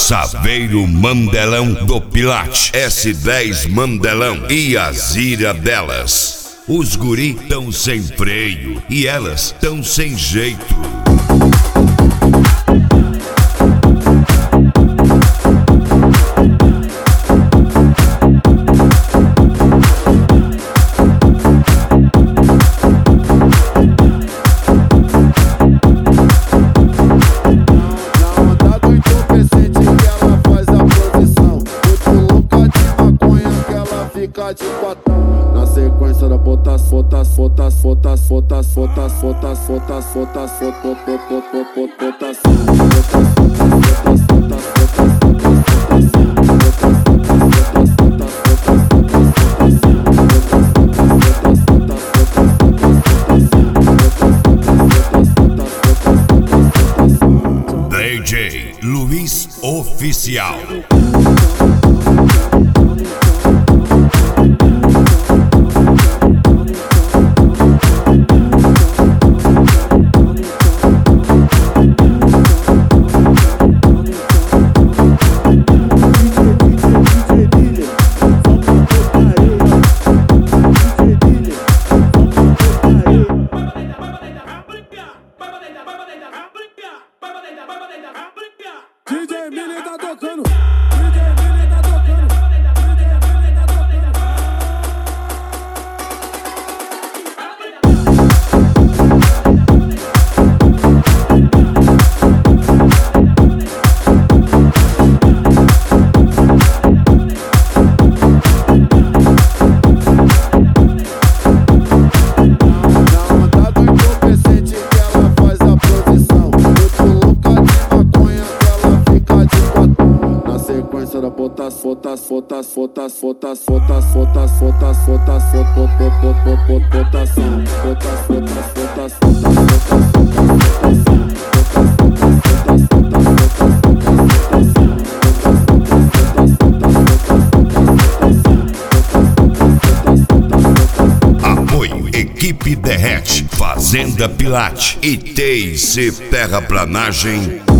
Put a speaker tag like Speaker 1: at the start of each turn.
Speaker 1: Saveiro Mandelão do Pilate, S10 Mandelão e as ira delas. Os guri tão sem freio e elas tão sem jeito.
Speaker 2: De quatão. Na sequência da botação.
Speaker 1: DJ Luiz Oficial.
Speaker 3: DJ Mini tá tocando, DJ Mini tá tocando, DJ Mini tá tocando.
Speaker 1: Apoio Equipe Derrete, Fazenda Pilate e TIC Terraplanagem.